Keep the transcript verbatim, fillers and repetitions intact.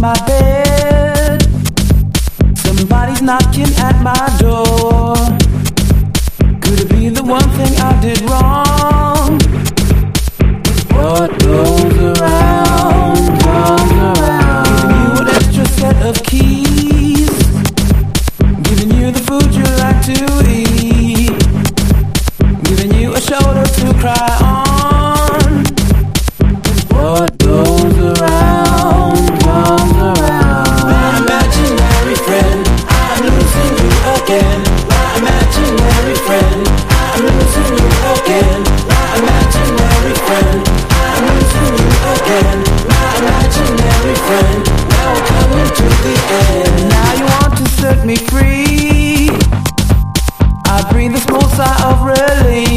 my bed. Somebody's knocking at my door. Could it be the one thing I did wrong? What goes around, comes around. Giving you an extra set of keys. Giving you the food you like to eat. Giving you a shoulder to cry on. What goes around, comes around. My imaginary friend, I'm losing you again. My imaginary friend, I'm losing you again. My imaginary friend, I'm losing you again. My imaginary friend, now we're coming to the end. Now you want to set me free. I breathe a small sigh of relief.